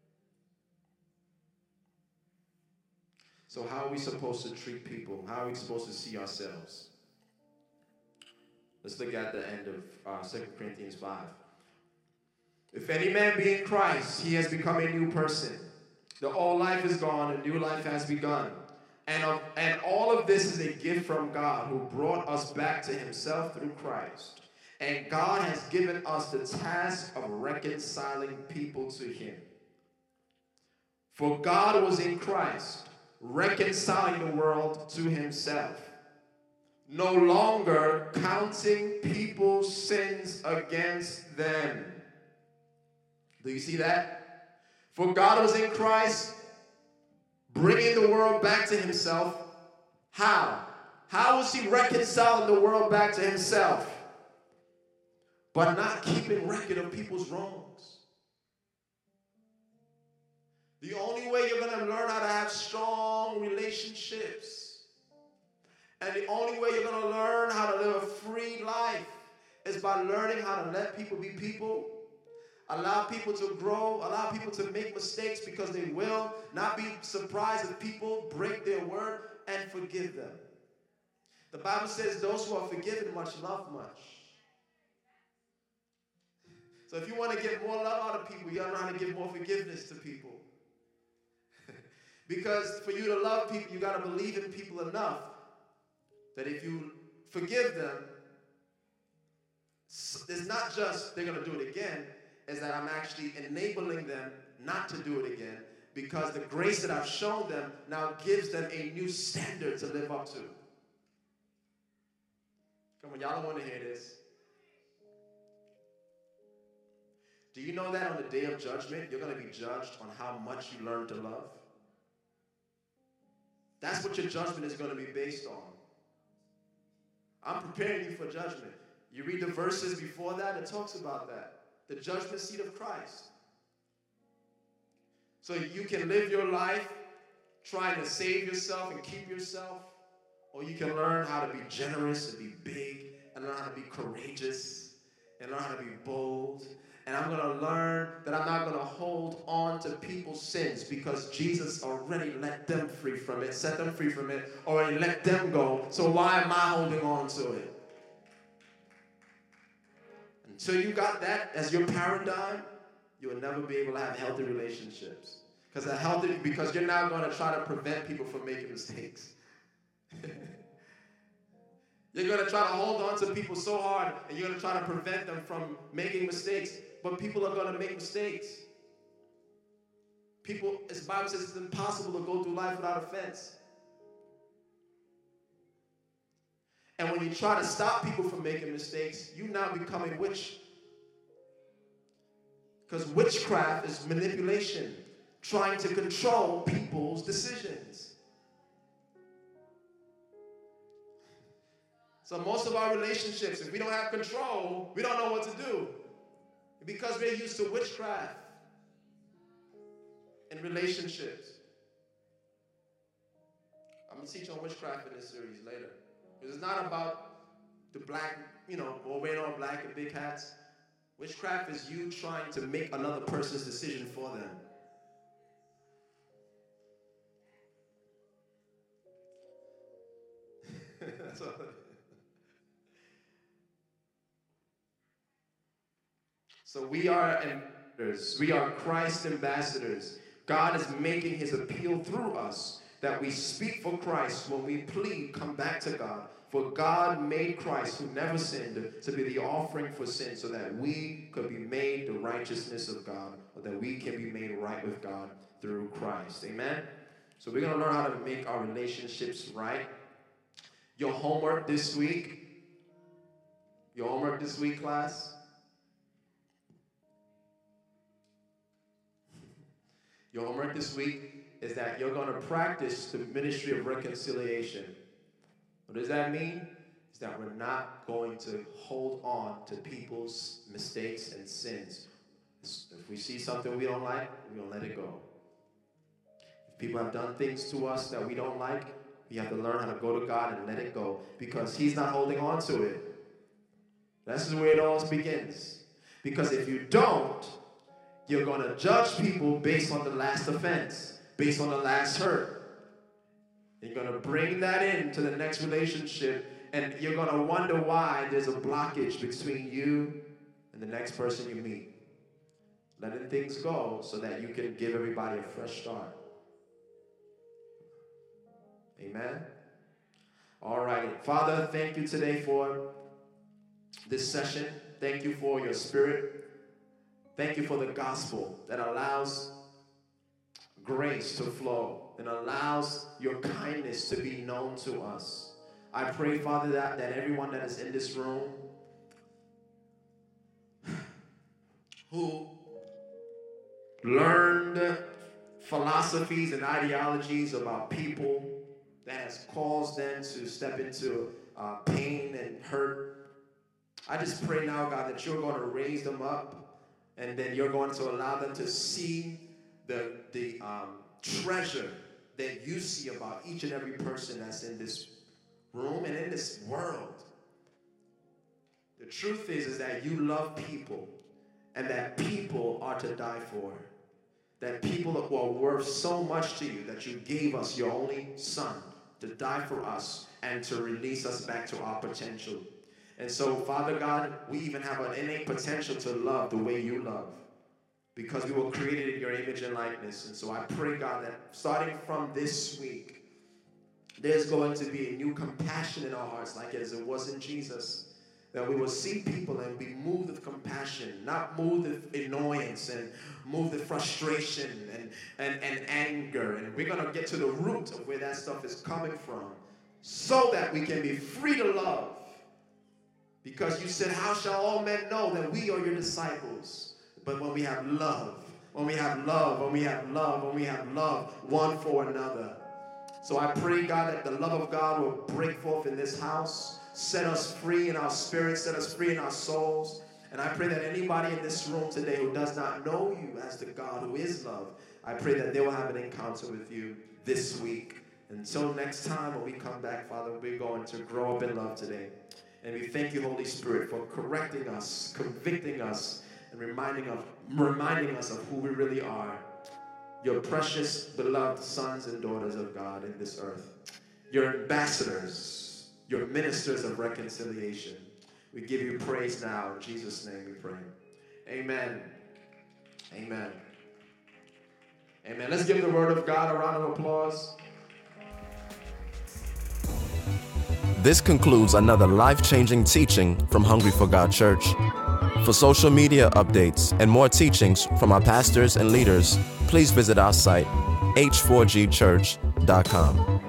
So how are we supposed to treat people? How are we supposed to see ourselves? Let's look at the end of 2 Corinthians 5. "If any man be in Christ, he has become a new person. The old life is gone, a new life has begun. And all of this is a gift from God, who brought us back to himself through Christ. And God has given us the task of reconciling people to him. For God was in Christ, reconciling the world to himself, no longer counting people's sins against them." Do you see that? For God was in Christ, bringing the world back to himself. How? How was he reconciling the world back to himself? But not keeping record of people's wrongs. The only way you're going to learn how to have strong relationships, and the only way you're going to learn how to live a free life, is by learning how to let people be people. Allow people to grow. Allow people to make mistakes, because they will. Not be surprised if people break their word, and forgive them. The Bible says those who are forgiven much love much. So if you want to get more love out of people, you got to know how to give more forgiveness to people. Because for you to love people, you got to believe in people enough that if you forgive them, it's not just they're going to do it again, is that I'm actually enabling them not to do it again, because the grace that I've shown them now gives them a new standard to live up to. Come on, y'all don't want to hear this. Do you know that on the day of judgment, you're going to be judged on how much you learn to love? That's what your judgment is going to be based on. I'm preparing you for judgment. You read the verses before that, it talks about that. The judgment seat of Christ. So you can live your life trying to save yourself and keep yourself, or you can learn how to be generous and be big and learn how to be courageous and learn how to be bold. And I'm going to learn that I'm not going to hold on to people's sins because Jesus already let them free from it, set them free from it, already let them go. So why am I holding on to it? Until you got that as your paradigm, you will never be able to have healthy relationships. Because you're now going to try to prevent people from making mistakes. You're going to try to hold on to people so hard, and you're going to try to prevent them from making mistakes. But people are going to make mistakes. People, as the Bible says, it's impossible to go through life without offense. And when you try to stop people from making mistakes, you now become a witch. Because witchcraft is manipulation, trying to control people's decisions. So most of our relationships, if we don't have control, we don't know what to do. Because we're used to witchcraft in relationships. I'm going to teach on witchcraft in this series later. Because it's not about the black, or wearing all black and big hats. Witchcraft is you trying to make another person's decision for them. That's all it is. So we are ambassadors. We are Christ ambassadors. God is making his appeal through us that we speak for Christ when we plead, come back to God. For God made Christ, who never sinned, to be the offering for sin so that we could be made the righteousness of God, or that we can be made right with God through Christ. Amen? So we're going to learn how to make our relationships right. Your homework this week, class. Your homework this week is that you're going to practice the ministry of reconciliation. What does that mean? It's that we're not going to hold on to people's mistakes and sins. If we see something we don't like, we're going to let it go. If people have done things to us that we don't like, we have to learn how to go to God and let it go because he's not holding on to it. This is where it all begins. Because if you don't, you're going to judge people based on the last offense, based on the last hurt. You're going to bring that into the next relationship, and you're going to wonder why there's a blockage between you and the next person you meet. Letting things go so that you can give everybody a fresh start. Amen? All right. Father, thank you today for this session. Thank you for your spirit. Thank you for the gospel that allows grace to flow and allows your kindness to be known to us. I pray, Father, that everyone that is in this room who learned philosophies and ideologies about people that has caused them to step into pain and hurt, I just pray now, God, that you're going to raise them up. And then you're going to allow them to see the treasure that you see about each and every person that's in this room and in this world. The truth is that you love people and that people are to die for. That people are worth so much to you that you gave us your only son to die for us and to release us back to our potential. And so, Father God, we even have an innate potential to love the way you love because we were created in your image and likeness. And so I pray, God, that starting from this week, there's going to be a new compassion in our hearts like as it was in Jesus. That we will see people and be moved with compassion, not moved with annoyance and moved with frustration and anger. And we're going to get to the root of where that stuff is coming from so that we can be free to love. Because you said, how shall all men know that we are your disciples? But when we have love, when we have love one for another. So I pray, God, that the love of God will break forth in this house. Set us free in our spirits. Set us free in our souls. And I pray that anybody in this room today who does not know you as the God who is love, I pray that they will have an encounter with you this week. Until next time when we come back, Father, we're going to grow up in love today. And we thank you, Holy Spirit, for correcting us, convicting us, and reminding us of who we really are. Your precious, beloved sons and daughters of God in this earth. Your ambassadors, your ministers of reconciliation. We give you praise now. In Jesus' name we pray. Amen. Amen. Amen. Let's give the word of God a round of applause. This concludes another life-changing teaching from Hungry for God Church. For social media updates and more teachings from our pastors and leaders, please visit our site, h4gchurch.com.